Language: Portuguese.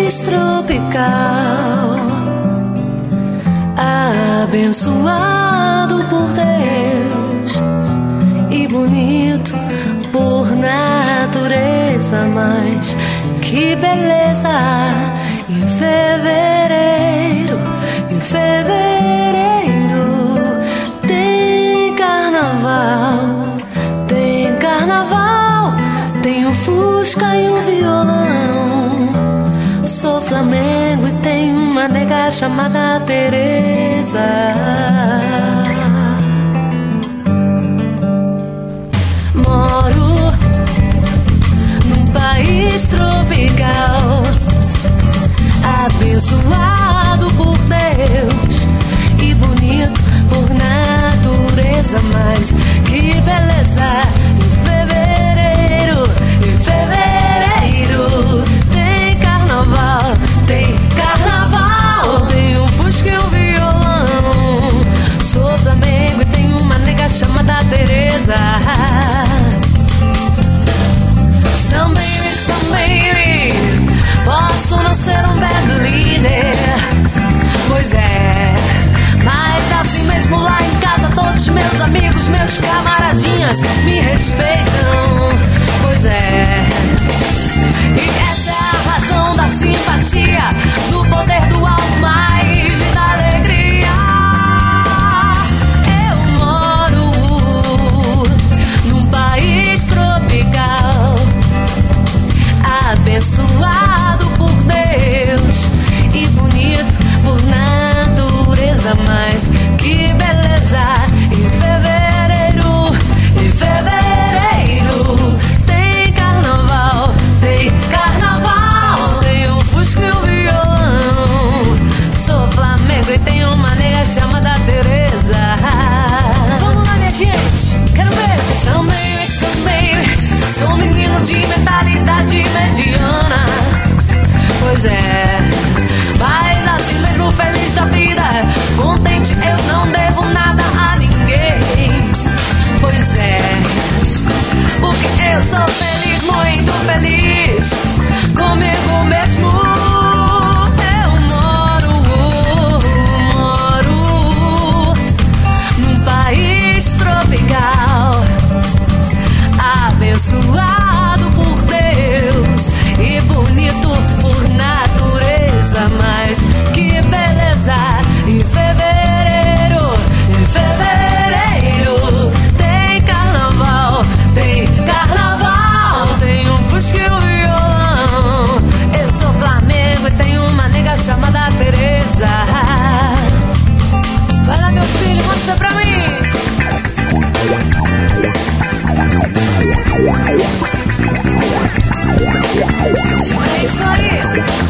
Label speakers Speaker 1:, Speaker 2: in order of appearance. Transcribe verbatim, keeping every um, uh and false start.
Speaker 1: país tropical, abençoado por Deus e bonito por natureza, mas que beleza! Em fevereiro, em fevereiro tem carnaval, tem carnaval, tem um fusca e um violão. Sou Flamengo e tenho uma nega chamada Teresa. Moro num país tropical, abençoado por Deus e bonito por natureza, mas que beleza! Em fevereiro, em fevereiro tem carnaval, tem carnaval, tem um fusca e um violão. Sou Flamengo e tenho uma nega chamada Teresa. Samba baby, samba baby, posso não ser um bad líder, pois é, mas assim mesmo lá em casa todos meus amigos, meus camaradinhas me respeitam, pois é. E essa é a razão da simpatia, do poder do algo mais e da alegria. Eu moro num país tropical, abençoado por Deus e bonito por natureza, mas que beleza! Em fevereiro, em fevereiro tem carnaval, tem carnaval, tem um fusca e um violão. Sou Flamengo e tenho uma nega chamada Teresa. Vamos lá, minha gente, quero ver. Samba baby, samba baby, sou um menino de mentalidade mediana, pois é, mas assim mesmo feliz da vida, contente eu não devo nada a ninguém, pois é, porque eu sou feliz, muito feliz comigo mesmo. Eu moro, moro num país tropical, abençoado por Deus e bonito por natureza, mas que beleza! Em fevereiro, em fevereiro tem carnaval, tem carnaval, tem um fusca e um violão. Eu sou Flamengo e tenho uma nega chamada Teresa. Vai lá, meu filho, mostra pra mim. É isso aí.